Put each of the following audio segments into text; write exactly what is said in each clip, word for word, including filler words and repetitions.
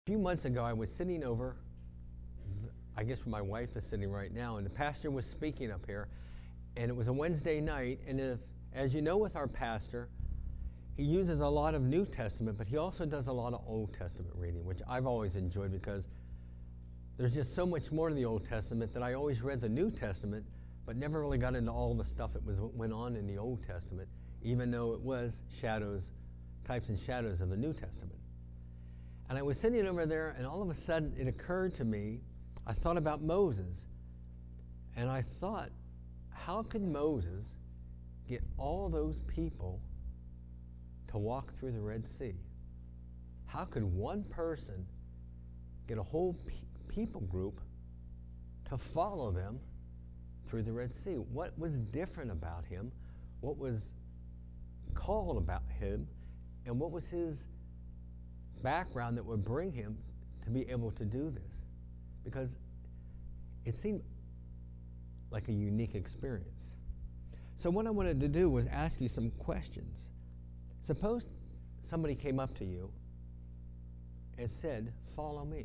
A few months ago, I was sitting over, I guess where my wife is sitting right now, and the pastor was speaking up here, and it was a Wednesday night, and if, as you know with our pastor, he uses a lot of New Testament, but he also does a lot of Old Testament reading, which I've always enjoyed because there's just so much more to the Old Testament that I always read the New Testament, but never really got into all the stuff that was went on in the Old Testament, even though it was shadows, types and shadows of the New Testament. And I was sitting over there, and all of a sudden it occurred to me, I thought about Moses. And I thought, how could Moses get all those people to walk through the Red Sea? How could one person get a whole pe- people group to follow them through the Red Sea? What was different about him? What was called about him? And what was his background that would bring him to be able to do this? Because it seemed like a unique experience. So what I wanted to do was ask you some questions. Suppose somebody came up to you and said, "Follow me."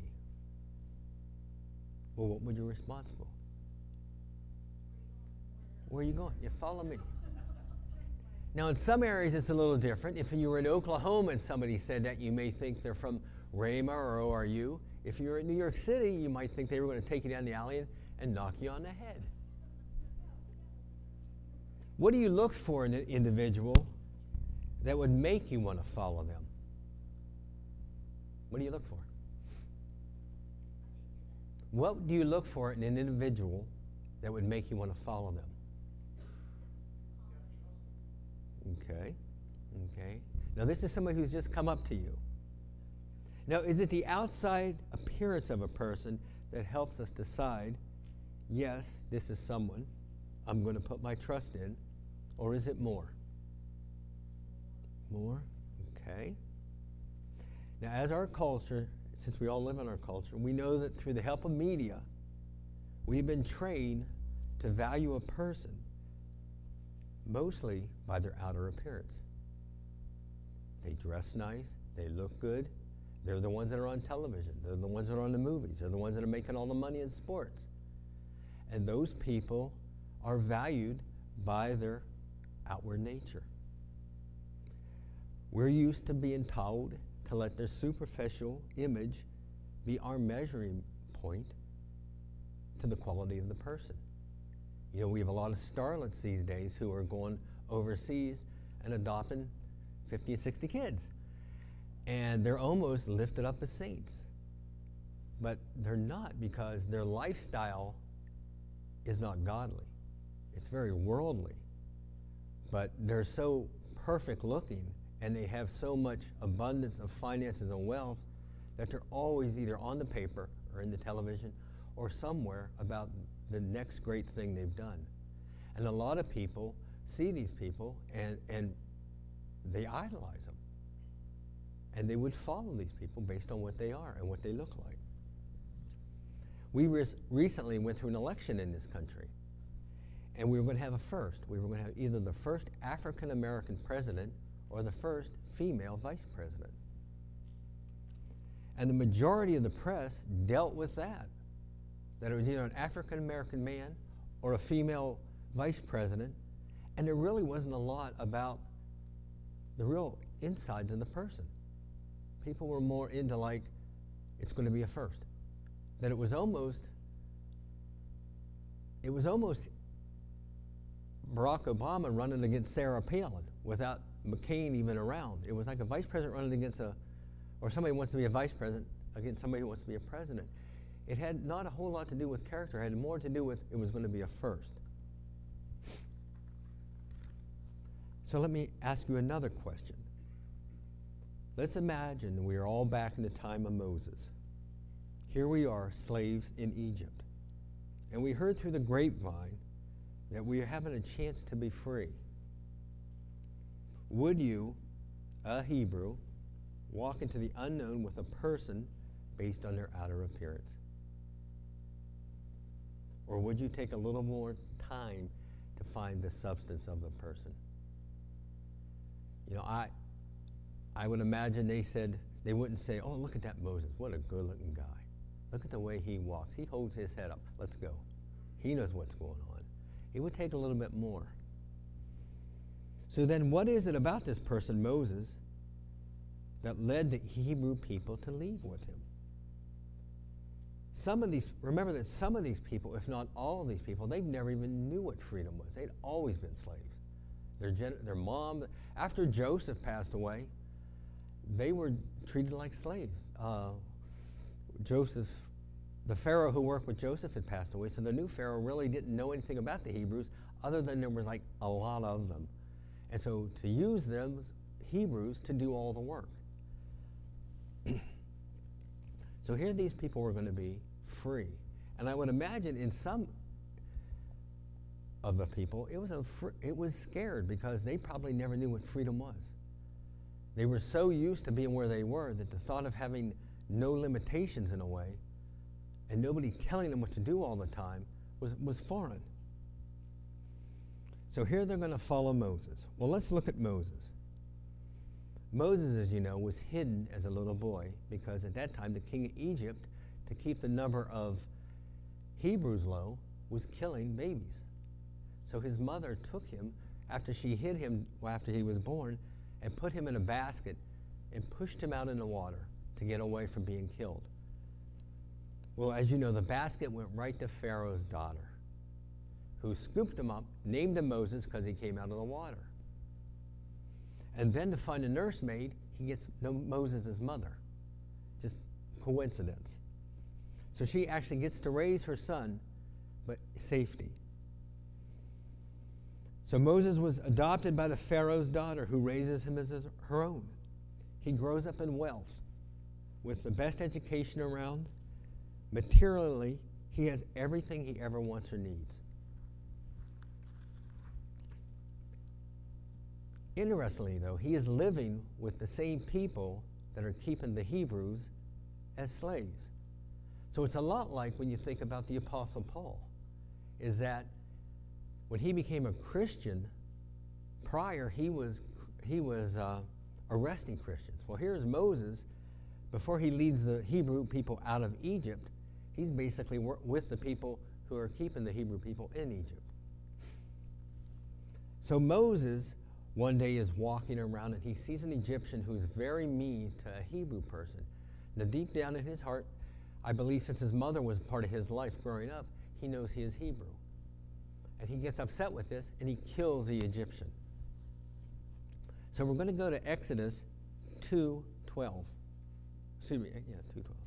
Well, what would your response be? Where are you going? Yeah, follow me. Now, in some areas, it's a little different. If you were in Oklahoma and somebody said that, you may think they're from Rhema or O R U. If you're in New York City, you might think they were going to take you down the alley and, and knock you on the head. What do you look for in an individual that would make you want to follow them? What do you look for? What do you look for in an individual that would make you want to follow them? Okay, okay. Now this is somebody who's just come up to you. Now, is it the outside appearance of a person that helps us decide, yes, this is someone I'm going to put my trust in, or is it more? More? Okay. Now, as our culture, since we all live in our culture, we know that through the help of media, we've been trained to value a person mostly by their outer appearance. They dress nice, they look good, they're the ones that are on television, they're the ones that are on the movies, they're the ones that are making all the money in sports. And those people are valued by their outward nature. We're used to being told to let their superficial image be our measuring point to the quality of the person. You know, we have a lot of starlets these days who are going overseas and adopting fifty or sixty kids. And they're almost lifted up as saints. But they're not, because their lifestyle is not godly. It's very worldly. But they're so perfect looking, and they have so much abundance of finances and wealth that they're always either on the paper or in the television or somewhere about the next great thing they've done. And a lot of people see these people and, and they idolize them. And they would follow these people based on what they are and what they look like. We res- recently went through an election in this country, and we were going to have a first. We were going to have either the first African-American president or the first female vice president. And the majority of the press dealt with that. That it was either an African-American man or a female vice president, and there really wasn't a lot about the real insides of the person. People were more into, like, it's going to be a first. That it was almost, it was almost Barack Obama running against Sarah Palin without McCain even around. It was like a vice president running against a, or somebody who wants to be a vice president against somebody who wants to be a president. It had not a whole lot to do with character. It had more to do with it was going to be a first. So let me ask you another question. Let's imagine we are all back in the time of Moses. Here we are, slaves in Egypt. And we heard through the grapevine that we are having a chance to be free. Would you, a Hebrew, walk into the unknown with a person based on their outer appearance? Or would you take a little more time to find the substance of the person? You know, I I would imagine they said, they wouldn't say, oh, look at that Moses. What a good-looking guy. Look at the way he walks. He holds his head up. Let's go. He knows what's going on. It would take a little bit more. So then what is it about this person, Moses, that led the Hebrew people to leave with him? Some of these, remember that some of these people, if not all of these people, they never even knew what freedom was. They'd always been slaves. Their, gen- their mom, after Joseph passed away, they were treated like slaves. Uh, Joseph, the Pharaoh who worked with Joseph had passed away, so the new Pharaoh really didn't know anything about the Hebrews other than there was like a lot of them. And so to use them, Hebrews, to do all the work. So here these people were going to be free. And I would imagine in some of the people, it was, a fr- it was scared because they probably never knew what freedom was. They were so used to being where they were that the thought of having no limitations in a way and nobody telling them what to do all the time was, was foreign. So here they're going to follow Moses. Well, let's look at Moses. Moses, as you know, was hidden as a little boy because at that time the king of Egypt, to keep the number of Hebrews low, was killing babies. So his mother took him after she hid him after he was born and put him in a basket and pushed him out in the water to get away from being killed. Well, as you know, the basket went right to Pharaoh's daughter, who scooped him up, named him Moses because he came out of the water. And then to find a nursemaid, he gets Moses' mother. Just coincidence. So she actually gets to raise her son, but safety. So Moses was adopted by the Pharaoh's daughter, who raises him as his, her own. He grows up in wealth with the best education around. Materially, he has everything he ever wants or needs. Interestingly, though, he is living with the same people that are keeping the Hebrews as slaves. So it's a lot like when you think about the Apostle Paul, is that when he became a Christian, prior he was, he was uh, arresting Christians. Well, here's Moses, before he leads the Hebrew people out of Egypt, he's basically wor- with the people who are keeping the Hebrew people in Egypt. So Moses one day is walking around and he sees an Egyptian who's very mean to a Hebrew person. Now deep down in his heart, I believe since his mother was part of his life growing up, he knows he is Hebrew. And he gets upset with this and he kills the Egyptian. So we're going to go to Exodus two twelve. Excuse me, yeah, two twelve.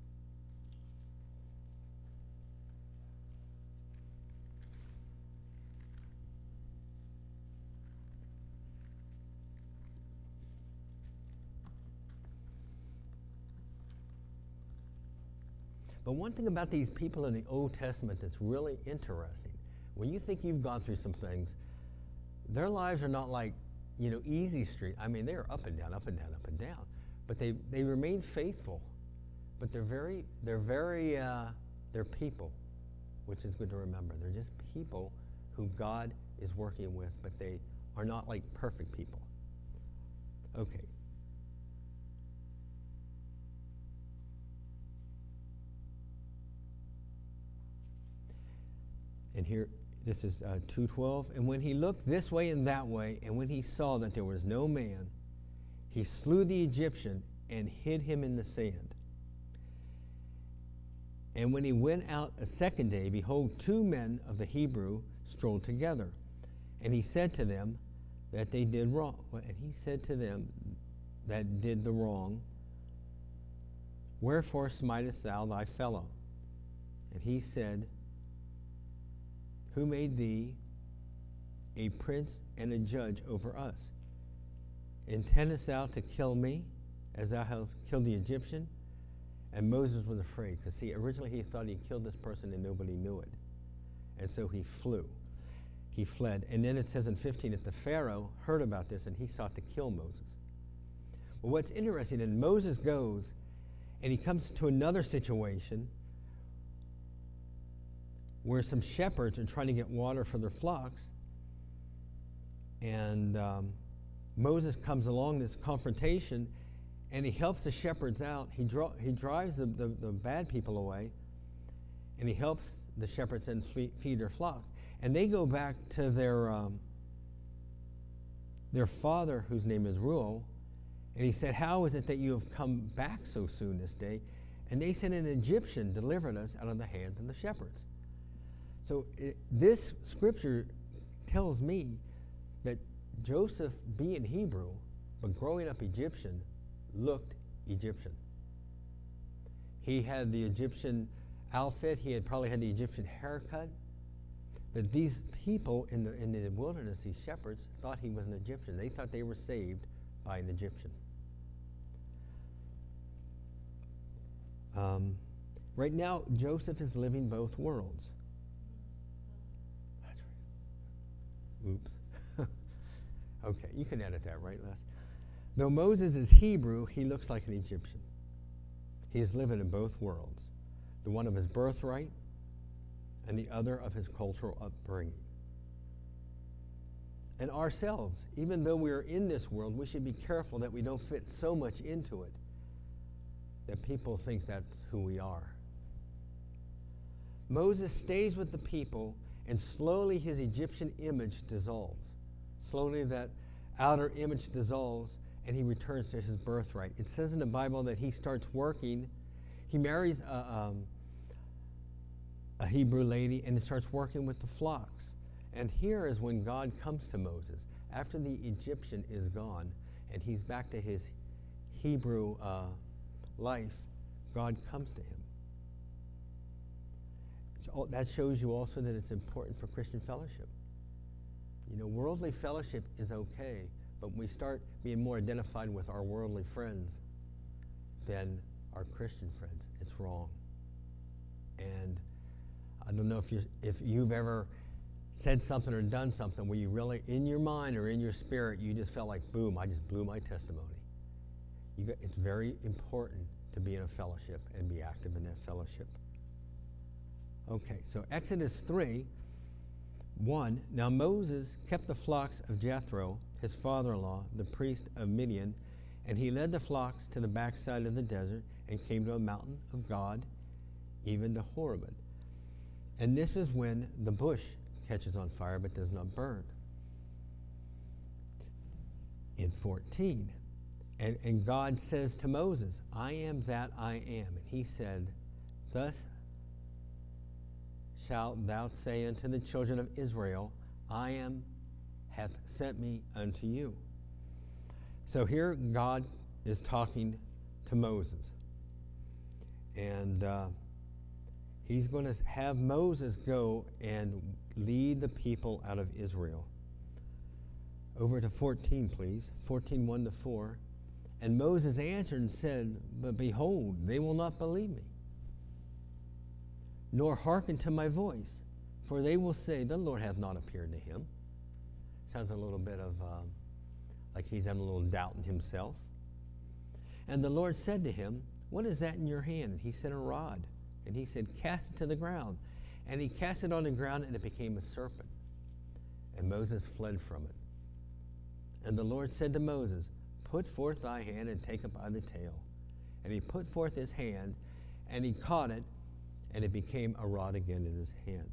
But one thing about these people in the Old Testament that's really interesting, when you think you've gone through some things, their lives are not like, you know, easy street. I mean, they're up and down, up and down, up and down. But they, they remain faithful. But they're very, they're very, uh, they're people, which is good to remember. They're just people who God is working with, but they are not like perfect people. Okay. And here, this is uh, two twelve. And when he looked this way and that way, and when he saw that there was no man, he slew the Egyptian and hid him in the sand. And when he went out a second day, behold, two men of the Hebrew strolled together. And he said to them that they did wrong. And he said to them that did the wrong, wherefore smitest thou thy fellow? And he said, who made thee a prince and a judge over us? Intendest thou to kill me, as thou hast killed the Egyptian? And Moses was afraid, because see, originally he thought he killed this person and nobody knew it. And so he flew. He fled. And then it says in fifteen that the Pharaoh heard about this and he sought to kill Moses. Well, what's interesting, and Moses goes and he comes to another situation where some shepherds are trying to get water for their flocks. And um, Moses comes along this confrontation, and he helps the shepherds out. He, draw, he drives the, the, the bad people away, and he helps the shepherds and feed their flock. And they go back to their, um, their father, whose name is Reuel, and he said, how is it that you have come back so soon this day? And they said, an Egyptian delivered us out of the hands of the shepherds. So it, this scripture tells me that Joseph, being Hebrew, but growing up Egyptian, looked Egyptian. He had the Egyptian outfit. He had probably had the Egyptian haircut. That these people in the, in the wilderness, these shepherds, thought he was an Egyptian. They thought they were saved by an Egyptian. Um, right now, Joseph is living both worlds. That's right. Oops. Okay, you can edit that, right, Les? Though Moses is Hebrew, he looks like an Egyptian. He is living in both worlds, the one of his birthright and the other of his cultural upbringing. And ourselves, even though we are in this world, we should be careful that we don't fit so much into it that people think that's who we are. Moses stays with the people, and slowly his Egyptian image dissolves. Slowly that outer image dissolves, and he returns to his birthright. It says in the Bible that he starts working. He marries a, um, a Hebrew lady, and he starts working with the flocks. And here is when God comes to Moses, after the Egyptian is gone, and he's back to his Hebrew uh, life. God comes to him. So that shows you also that it's important for Christian fellowship. You know, worldly fellowship is okay, but when we start being more identified with our worldly friends than our Christian friends, it's wrong. And I don't know if you if you've ever said something or done something where you really, in your mind or in your spirit, you just felt like, boom, I just blew my testimony. You got, it's very important to be in a fellowship and be active in that fellowship. Okay, so Exodus three, one. Now Moses kept the flocks of Jethro, his father-in-law, the priest of Midian, and he led the flocks to the backside of the desert and came to a mountain of God, even to Horeb. And this is when the bush catches on fire but does not burn. In fourteen, and, and God says to Moses, I am that I am. And he said, thus shalt thou say unto the children of Israel, I am hath sent me unto you. So here God is talking to Moses. And uh, he's going to have Moses go and lead the people out of Israel. Over to fourteen, please. fourteen, one to four. And Moses answered and said, but behold, they will not believe me, nor hearken to my voice, for they will say, the Lord hath not appeared to him. Sounds a little bit of um, like he's having a little doubt in himself. And the Lord said to him, what is that in your hand? And he said, a rod. And he said, cast it to the ground. And he cast it on the ground, and it became a serpent. And Moses fled from it. And the Lord said to Moses, put forth thy hand and take it by the tail. And he put forth his hand, and he caught it, and it became a rod again in his hand.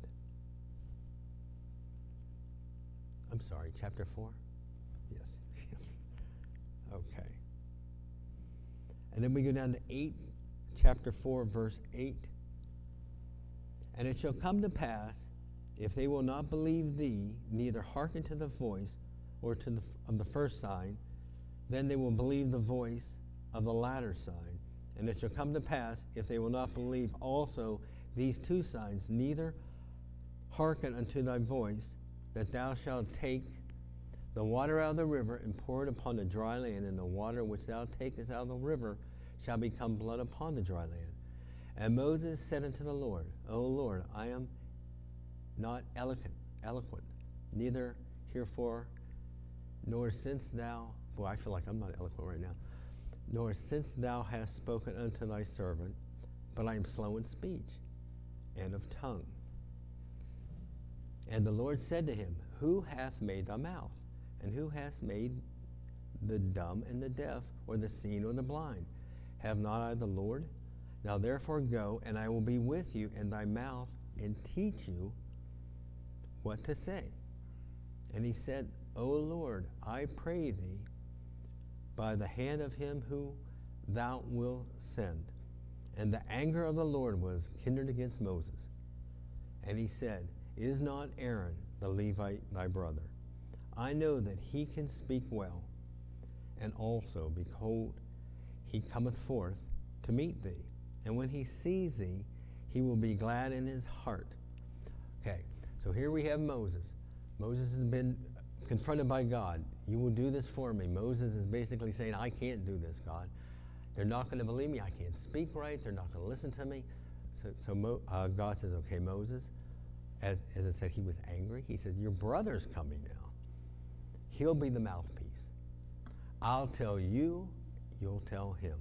I'm sorry, chapter four? Yes. Okay. And then we go down to eight, chapter four, verse eight. And it shall come to pass, if they will not believe thee, neither hearken to the voice or to the of the first sign, then they will believe the voice of the latter sign. And it shall come to pass, if they will not believe also these two signs, neither hearken unto thy voice, that thou shalt take the water out of the river and pour it upon the dry land, and the water which thou takest out of the river shall become blood upon the dry land. And Moses said unto the Lord, O Lord, I am not eloquent, eloquent, neither herefore, nor since thou, boy, I feel like I'm not eloquent right now, nor since thou hast spoken unto thy servant, but I am slow in speech and of tongue. And the Lord said to him, who hath made thy mouth? And who hath made the dumb and the deaf, or the seeing or the blind. Have not I the Lord? Now therefore go, and I will be with you in thy mouth, and teach you what to say. And he said, O Lord, I pray thee, by the hand of him who thou wilt send. And the anger of the Lord was kindled against Moses. And he said, Is not Aaron the Levite thy brother? I know that he can speak well. And also, behold, he cometh forth to meet thee. And when he sees thee, he will be glad in his heart. Okay, so here we have Moses. Moses has been confronted by God. You will do this for me. Moses is basically saying, I can't do this, God. They're not going to believe me. I can't speak right. They're not going to listen to me. So, so Mo, uh, God says, okay, Moses, as, as it said, he was angry. He said, your brother's coming now. He'll be the mouthpiece. I'll tell you, you'll tell him.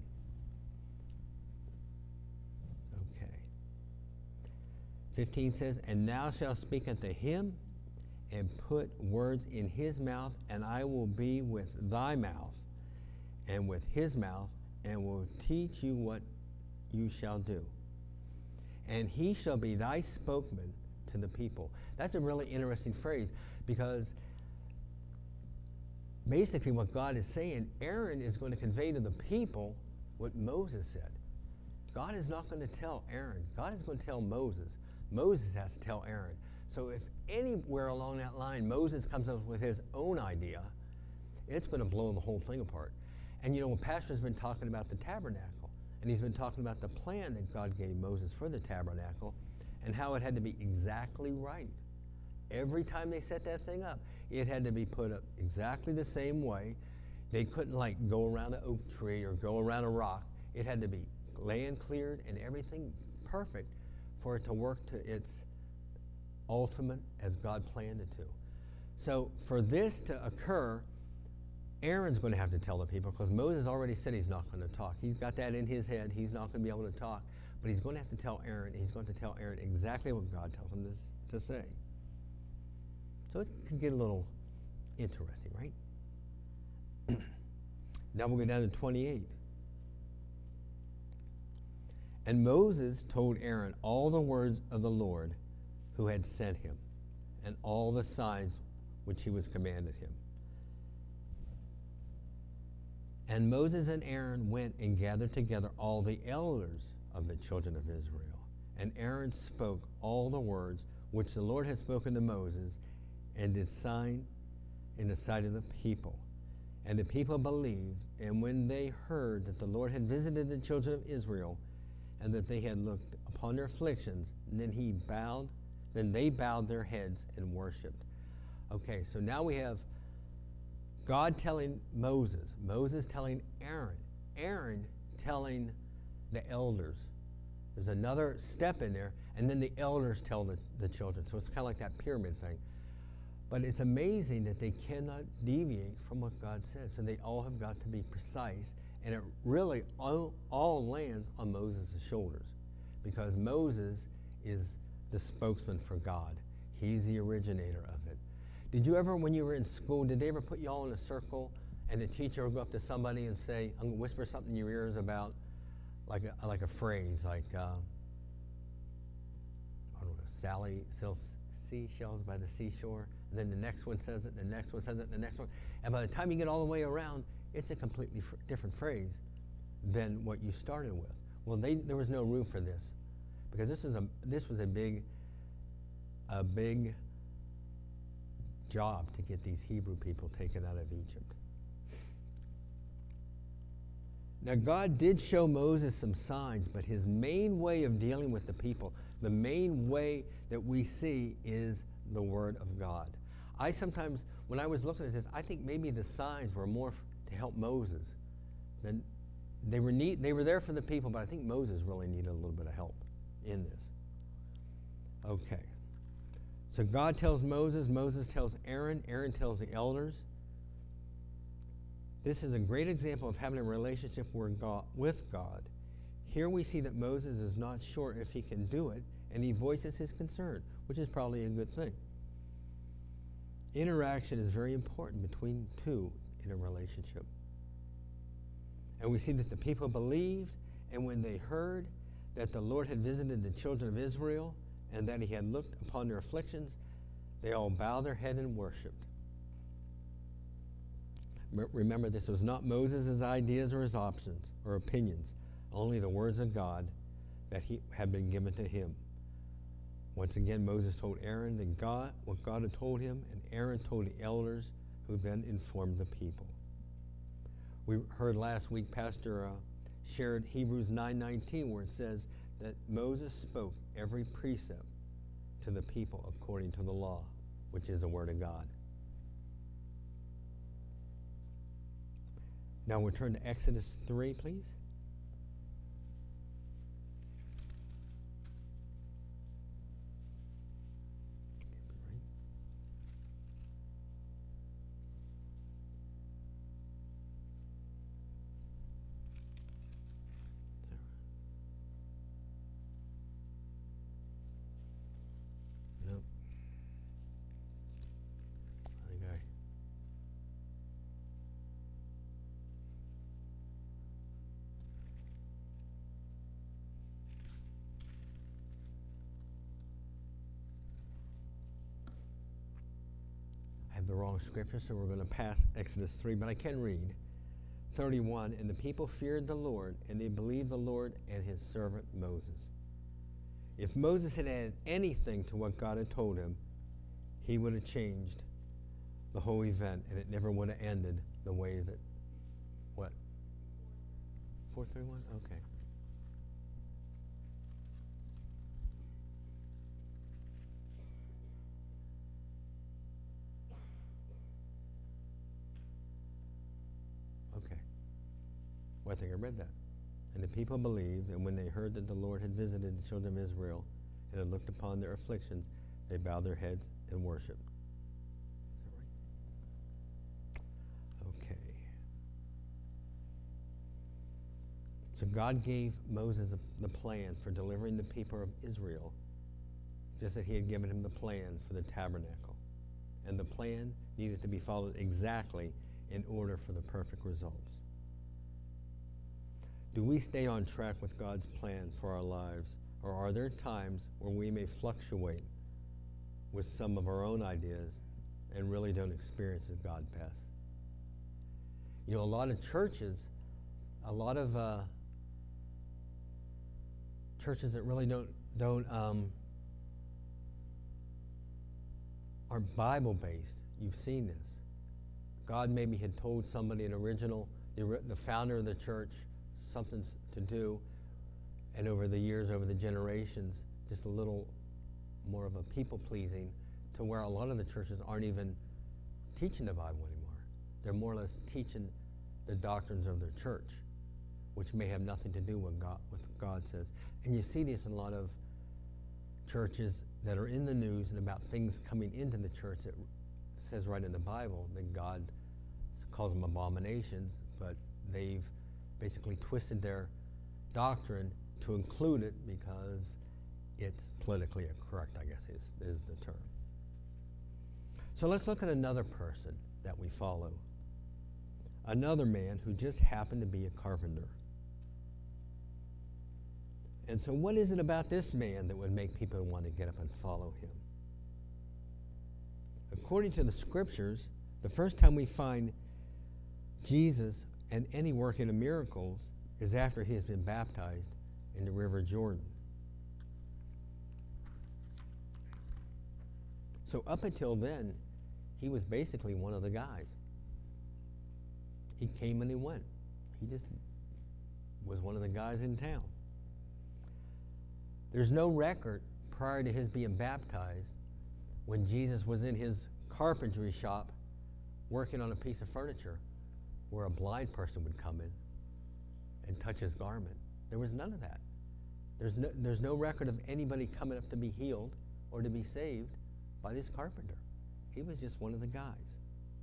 Okay. fifteen says, and thou shalt speak unto him, and put words in his mouth, and I will be with thy mouth, and with his mouth, and will teach you what you shall do. And he shall be thy spokesman to the people. That's a really interesting phrase, because basically what God is saying, Aaron is going to convey to the people what Moses said. God is not going to tell Aaron. God is going to tell Moses. Moses has to tell Aaron. So if anywhere along that line Moses comes up with his own idea, it's going to blow the whole thing apart. And you know, Pastor's been talking about the tabernacle, and he's been talking about the plan that God gave Moses for the tabernacle and how it had to be exactly right. Every time they set that thing up, it had to be put up exactly the same way. They couldn't like go around an oak tree or go around a rock. It had to be land cleared and everything perfect for it to work to its ultimate as God planned it to. So for this to occur, Aaron's going to have to tell the people, because Moses already said he's not going to talk. He's got that in his head. He's not going to be able to talk. But he's going to have to tell Aaron. He's going to tell Aaron exactly what God tells him to, to say. So it can get a little interesting, right? Now we'll go down to twenty-eight. And Moses told Aaron all the words of the Lord who had sent him, and all the signs which he was commanded him. And Moses and Aaron went and gathered together all the elders of the children of Israel. And Aaron spoke all the words which the Lord had spoken to Moses, and did sign in the sight of the people. And the people believed, and when they heard that the Lord had visited the children of Israel, and that they had looked upon their afflictions, and then he bowed, then they bowed their heads and worshipped. Okay, so now we have God telling Moses, Moses telling Aaron, Aaron telling the elders. There's another step in there, and then the elders tell the, the children. So it's kind of like that pyramid thing. But it's amazing that they cannot deviate from what God said. So they all have got to be precise. And it really all, all lands on Moses' shoulders, because Moses is the spokesman for God. He's the originator of it. Did you ever, when you were in school, did they ever put you all in a circle and the teacher would go up to somebody and say, I'm going to whisper something in your ears about, like a, like a phrase, like, uh, I don't know, Sally sells seashells by the seashore, and then the next one says it, and the next one says it, and the next one, and by the time you get all the way around, it's a completely fr- different phrase than what you started with. Well, they, there was no room for this, because this was a this was a big, a big job to get these Hebrew people taken out of Egypt. Now, God did show Moses some signs, but his main way of dealing with the people, the main way that we see, is the Word of God. I sometimes, when I was looking at this, I think maybe the signs were more to help Moses. Then they were need, they were there for the people, but I think Moses really needed a little bit of help in this. Okay. So God tells Moses, Moses tells Aaron, Aaron tells the elders. This is a great example of having a relationship with God. Here we see that Moses is not sure if he can do it, and he voices his concern, which is probably a good thing. Interaction is very important between two in a relationship. And we see that the people believed, and when they heard that the Lord had visited the children of Israel and that he had looked upon their afflictions, they all bowed their head and worshiped. Remember, this was not Moses' ideas or his options or opinions, only the words of God that he had been given to him. Once again, Moses told Aaron that God, what God had told him, and Aaron told the elders, who then informed the people. We heard last week, Pastor uh, shared Hebrews nine nineteen, where it says that Moses spoke every precept to the people according to the law, which is the Word of God. Now we'll turn to Exodus three, please. Nope. I think I the wrong scripture, so we're going to pass Exodus three, but I can read thirty-one. And the people feared the Lord, and they believed the Lord and his servant Moses. If Moses had added anything to what God had told him, he would have changed the whole event, and it never would have ended the way that, what? four thirty-one? Okay. Okay. Well, I think I read that. And the people believed, and when they heard that the Lord had visited the children of Israel and had looked upon their afflictions, they bowed their heads and worshiped. Is that right? Okay. So God gave Moses the plan for delivering the people of Israel, just as he had given him the plan for the tabernacle. And the plan needed to be followed exactly in order for the perfect results. Do we stay on track with God's plan for our lives, or are there times where we may fluctuate with some of our own ideas and really don't experience as God best? You know, a lot of churches, a lot of uh, churches that really don't don't um, are Bible-based. You've seen this. God maybe had told somebody, an original, the, the founder of the church, something to do, and over the years, over the generations, just a little more of a people-pleasing, to where a lot of the churches aren't even teaching the Bible anymore. They're more or less teaching the doctrines of their church, which may have nothing to do with God, with what God says. And you see this in a lot of churches that are in the news and about things coming into the church that says right in the Bible that God calls them abominations, but they've basically twisted their doctrine to include it because it's politically correct, I guess is, is the term. So let's look at another person that we follow. Another man who just happened to be a carpenter. And so what is it about this man that would make people want to get up and follow him? According to the scriptures, the first time we find Jesus and any working of miracles is after he has been baptized in the River Jordan. So up until then, he was basically one of the guys. He came and he went. He just was one of the guys in town. There's no record prior to his being baptized when Jesus was in his carpentry shop working on a piece of furniture where a blind person would come in and touch his garment. There was none of that. There's no, there's no record of anybody coming up to be healed or to be saved by this carpenter. He was just one of the guys.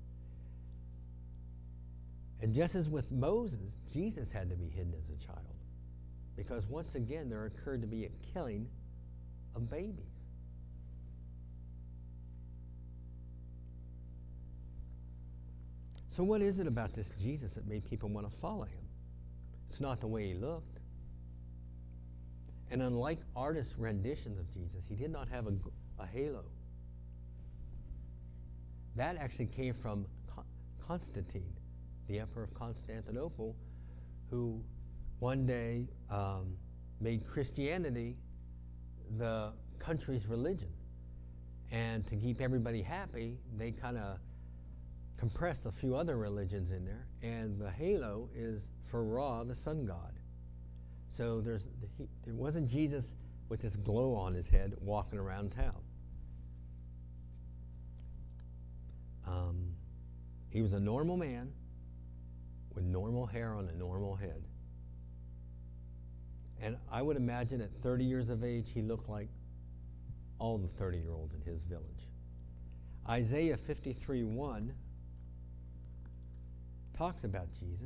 And just as with Moses, Jesus had to be hidden as a child, because once again there occurred to be a killing of babies. So what is it about this Jesus that made people want to follow him? It's not the way he looked. And unlike artists' renditions of Jesus, he did not have a, a halo. That actually came from Constantine, the emperor of Constantinople, who one day um, made Christianity the country's religion. And to keep everybody happy, they kind of compressed a few other religions in there, and the halo is for Ra, the sun god. So there's, he, it wasn't Jesus with this glow on his head walking around town. Um, he was a normal man with normal hair on a normal head. And I would imagine at thirty years of age, he looked like all the thirty-year-olds in his village. Isaiah fifty-three one talks about Jesus.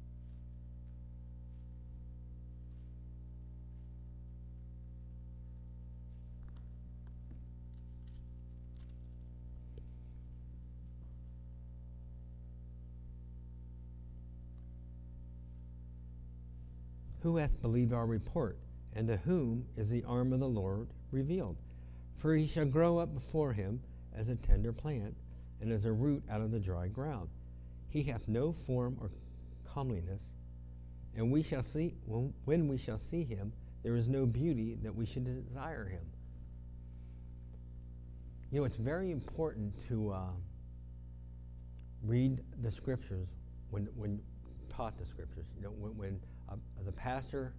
Who hath believed our report, and to whom is the arm of the Lord revealed? For he shall grow up before him as a tender plant, and as a root out of the dry ground. He hath no form or comeliness, and we shall see, when, when we shall see him, there is no beauty that we should desire him. You know, it's very important to uh, read the scriptures when, when taught the scriptures. You know, when, when uh, the pastor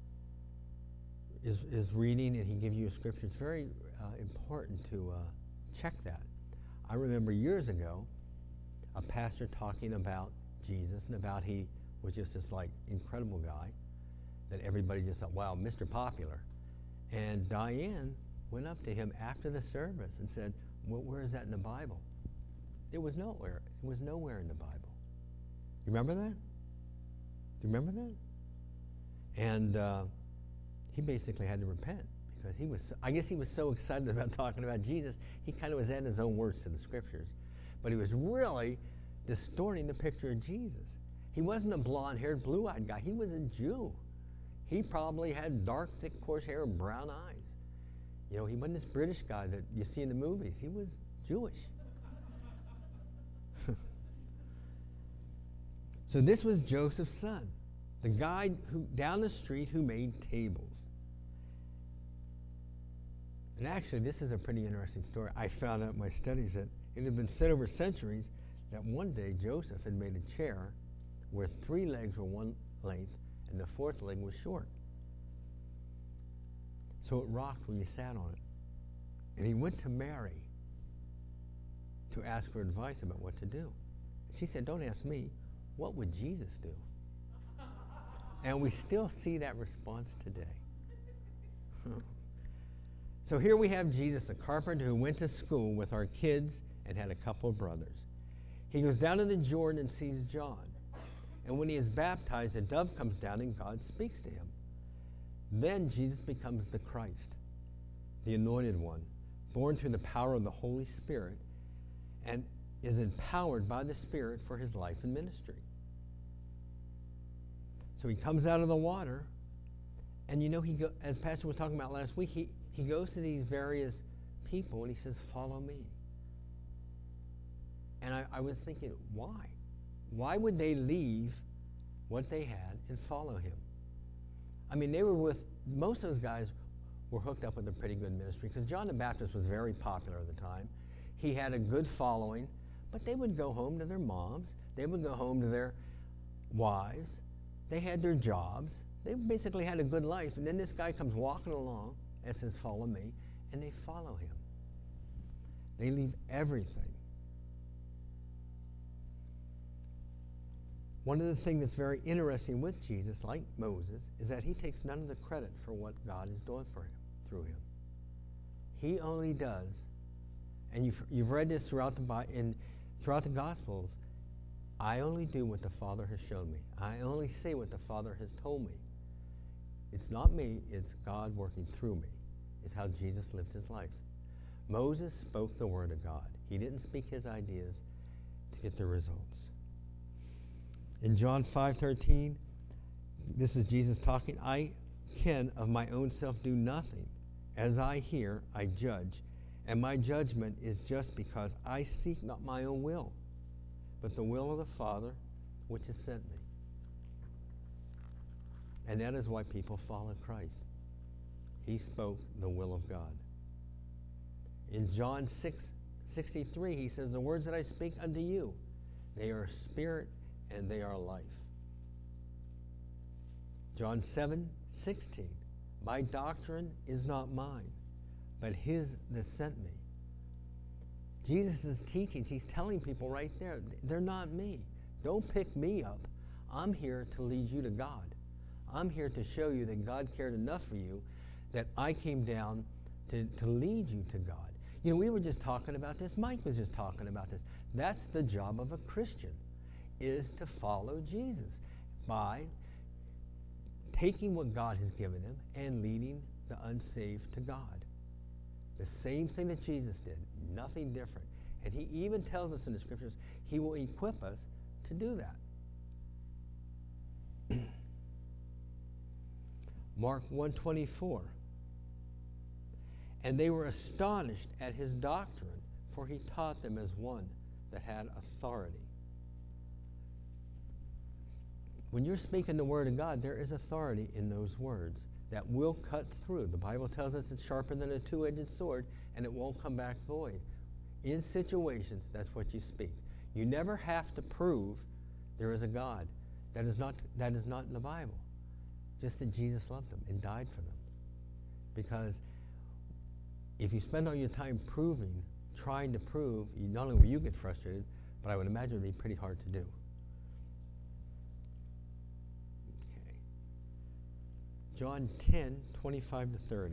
is, is reading and he gives you a scripture, it's very uh, important to uh, check that. I remember years ago, a pastor talking about Jesus and about he was just this like incredible guy that everybody just thought, wow, Mister Popular. And Diane went up to him after the service and said, well, where is that in the Bible? It was nowhere. It was nowhere in the Bible. You remember that? Do you remember that? And uh, he basically had to repent because he was, so, I guess he was so excited about talking about Jesus, he kind of was adding his own words to the scriptures. But he was really distorting the picture of Jesus. He wasn't a blonde-haired, blue-eyed guy. He was a Jew. He probably had dark, thick, coarse hair and brown eyes. You know, he wasn't this British guy that you see in the movies. He was Jewish. So this was Joseph's son, the guy who down the street who made tables. And actually, this is a pretty interesting story. I found out in my studies that it had been said over centuries that one day Joseph had made a chair where three legs were one length and the fourth leg was short. So it rocked when you sat on it. And he went to Mary to ask her advice about what to do. She said, don't ask me, what would Jesus do? And we still see that response today. So here we have Jesus, a carpenter who went to school with our kids and had a couple of brothers. He goes down to the Jordan and sees John. And when he is baptized, a dove comes down and God speaks to him. Then Jesus becomes the Christ, the anointed one, born through the power of the Holy Spirit, and is empowered by the Spirit for his life and ministry. So he comes out of the water, and you know, he go, as Pastor was talking about last week, he, he goes to these various people and he says, follow me. And I, I was thinking, why? Why would they leave what they had and follow him? I mean, they were with, most of those guys were hooked up with a pretty good ministry because John the Baptist was very popular at the time. He had a good following, but they would go home to their moms. They would go home to their wives. They had their jobs. They basically had a good life. And then this guy comes walking along and says, follow me, and they follow him. They leave everything. One of the things that's very interesting with Jesus, like Moses, is that he takes none of the credit for what God is doing for him, through him. He only does, and you've, you've read this throughout the, in, throughout the Gospels, I only do what the Father has shown me. I only say what the Father has told me. It's not me, it's God working through me. It's how Jesus lived his life. Moses spoke the word of God. He didn't speak his ideas to get the results. In John five thirteen, this is Jesus talking. I can of my own self do nothing. As I hear, I judge. And my judgment is just because I seek not my own will, but the will of the Father which has sent me. And that is why people follow Christ. He spoke the will of God. In John six sixty-three, he says, the words that I speak unto you, they are spirit and they are life. John seven sixteen, my doctrine is not mine, but his that sent me. Jesus' teachings, he's telling people right there, they're not me. Don't pick me up. I'm here to lead you to God. I'm here to show you that God cared enough for you that I came down to, to lead you to God. You know, we were just talking about this. Mike was just talking about this. That's the job of a Christian, is to follow Jesus by taking what God has given him and leading the unsaved to God. The same thing that Jesus did, nothing different. And he even tells us in the scriptures, he will equip us to do that. Mark one twenty-four. And they were astonished at his doctrine, for he taught them as one that had authority. When you're speaking the word of God, there is authority in those words that will cut through. The Bible tells us it's sharper than a two-edged sword, and it won't come back void. In situations, that's what you speak. You never have to prove there is a God. That is not, that is not in the Bible. Just that Jesus loved them and died for them. Because if you spend all your time proving, trying to prove, you, not only will you get frustrated, but I would imagine it would be pretty hard to do. Okay. John ten, twenty-five to thirty.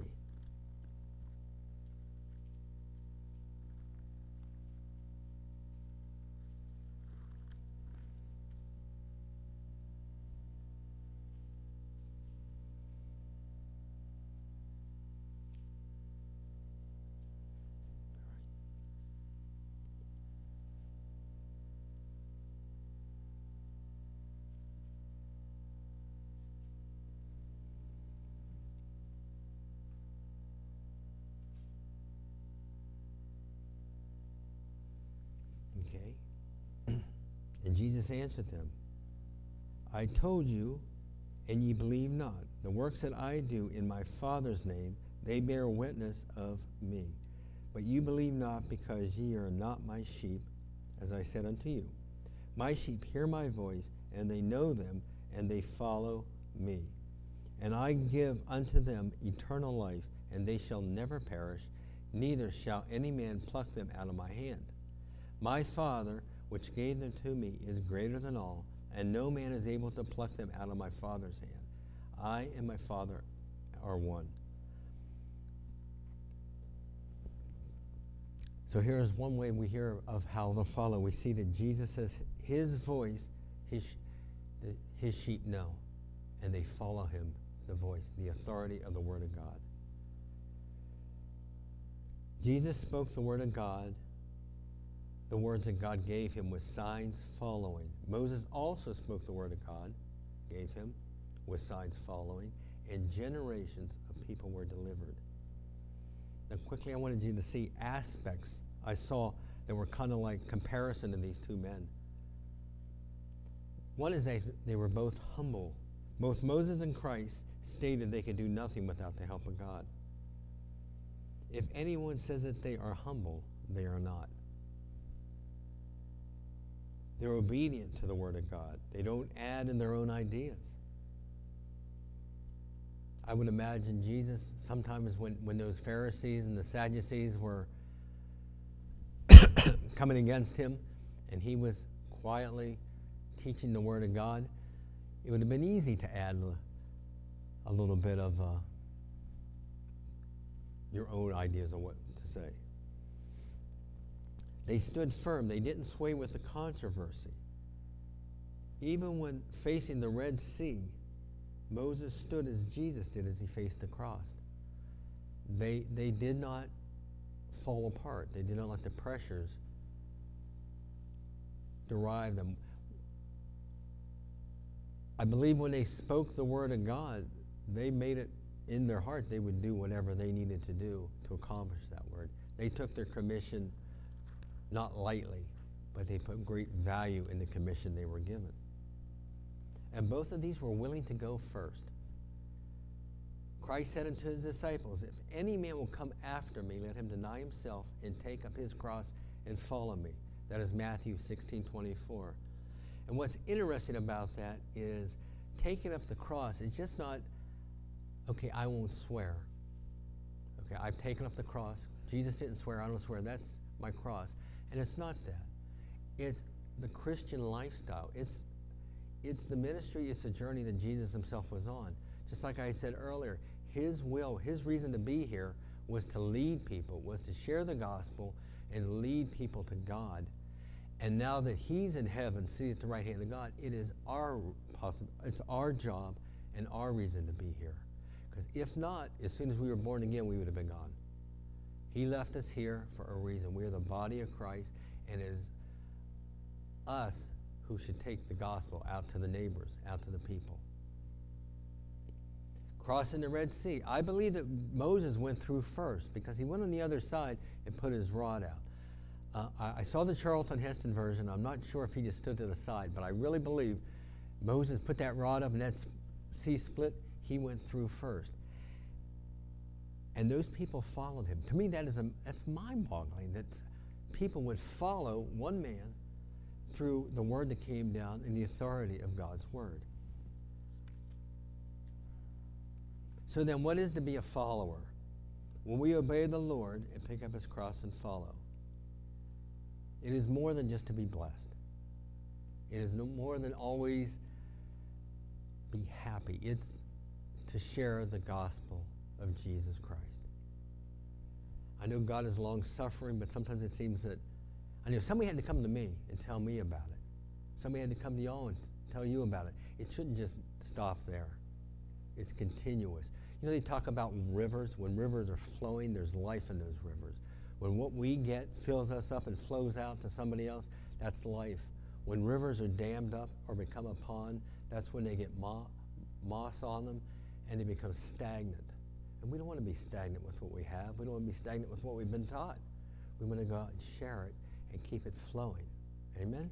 Okay. And Jesus answered them, I told you, and ye believe not. The works that I do in my Father's name, they bear witness of me. But you believe not, because ye are not my sheep, as I said unto you. My sheep hear my voice, and they know them, and they follow me. And I give unto them eternal life, and they shall never perish, neither shall any man pluck them out of my hand. My Father, which gave them to me, is greater than all, and no man is able to pluck them out of my Father's hand. I and my Father are one. So here is one way we hear of how to follow. We see that Jesus says his voice, his, his sheep know, and they follow him, the voice, the authority of the Word of God. Jesus spoke the Word of God. The words that God gave him with signs following. Moses also spoke the word of God, gave him, with signs following, and generations of people were delivered. Now quickly I wanted you to see aspects I saw that were kind of like comparison to these two men. One is they, they were both humble. Both Moses and Christ stated they could do nothing without the help of God. If anyone says that they are humble, they are not. They're obedient to the Word of God. They don't add in their own ideas. I would imagine Jesus, sometimes when, when those Pharisees and the Sadducees were coming against him, and he was quietly teaching the Word of God, it would have been easy to add a little bit of uh, your own ideas on what to say. They stood firm. They didn't sway with the controversy. Even when facing the Red Sea, Moses stood as Jesus did as he faced the cross. They, they did not fall apart. They did not let the pressures derive them. I believe when they spoke the word of God, they made it in their heart they would do whatever they needed to do to accomplish that word. They took their commission not lightly, but they put great value in the commission they were given. And both of these were willing to go first. Christ said unto his disciples, if any man will come after me, let him deny himself and take up his cross and follow me. That is Matthew sixteen twenty-four. And what's interesting about that is taking up the cross is just not, okay, I won't swear. Okay, I've taken up the cross. Jesus didn't swear, I don't swear. That's my cross. And it's not that. It's the Christian lifestyle. It's, it's the ministry, it's a journey that Jesus himself was on. Just like I said earlier, his will, his reason to be here was to lead people, was to share the gospel and lead people to God. And now that he's in heaven, seated at the right hand of God, it is our possible, it's our job and our reason to be here. Because if not, as soon as we were born again, we would have been gone. He left us here for a reason. We are the body of Christ, and it is us who should take the gospel out to the neighbors, out to the people. Crossing the Red Sea. I believe that Moses went through first because he went on the other side and put his rod out. Uh, I, I saw the Charlton Heston version. I'm not sure if he just stood to the side, but I really believe Moses put that rod up and that sea split. He went through first. And those people followed him. To me, that is a, that's mind-boggling that people would follow one man through the word that came down and the authority of God's word. So then what is to be a follower? When we obey the Lord and pick up his cross and follow, it is more than just to be blessed. It is no more than always be happy. It's to share the gospel of Jesus Christ. I know God is long-suffering, but sometimes it seems that, I know somebody had to come to me and tell me about it. Somebody had to come to y'all and tell you about it. It shouldn't just stop there. It's continuous. You know, they talk about rivers. When rivers are flowing, there's life in those rivers. When what we get fills us up and flows out to somebody else, that's life. When rivers are dammed up or become a pond, that's when they get mo- moss on them and they become stagnant. And we don't want to be stagnant with what we have. We don't want to be stagnant with what we've been taught. We want to go out and share it and keep it flowing. Amen?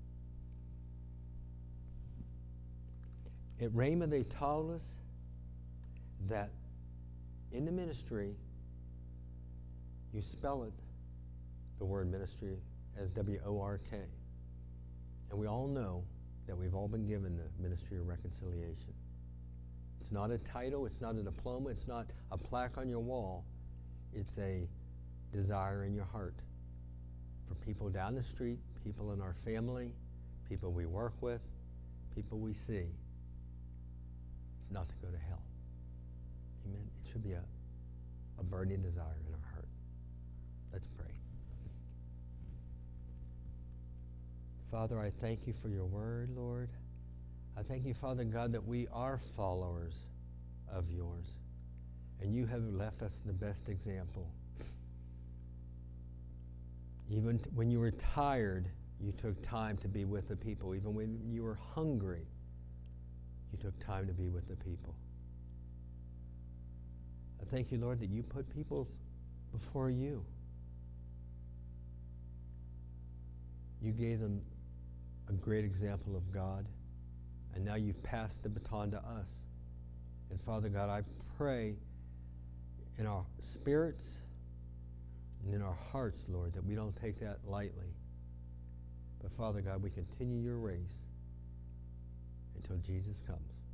At Rhema, they told us that in the ministry, you spell it, the word ministry, as W O R K. And we all know that we've all been given the ministry of reconciliation. It's not a title, it's not a diploma, it's not a plaque on your wall. It's a desire in your heart for people down the street, people in our family, people we work with, people we see, not to go to hell. Amen. It should be a, a burning desire in our heart. Let's pray. Father, I thank you for your word, Lord. I thank you, Father God, that we are followers of yours, and you have left us the best example. Even t- when you were tired, you took time to be with the people. Even when you were hungry, you took time to be with the people. I thank you, Lord, that you put people before you. You gave them a great example of God, and now you've passed the baton to us. And Father God, I pray in our spirits and in our hearts, Lord, that we don't take that lightly. But Father God, we continue your race until Jesus comes.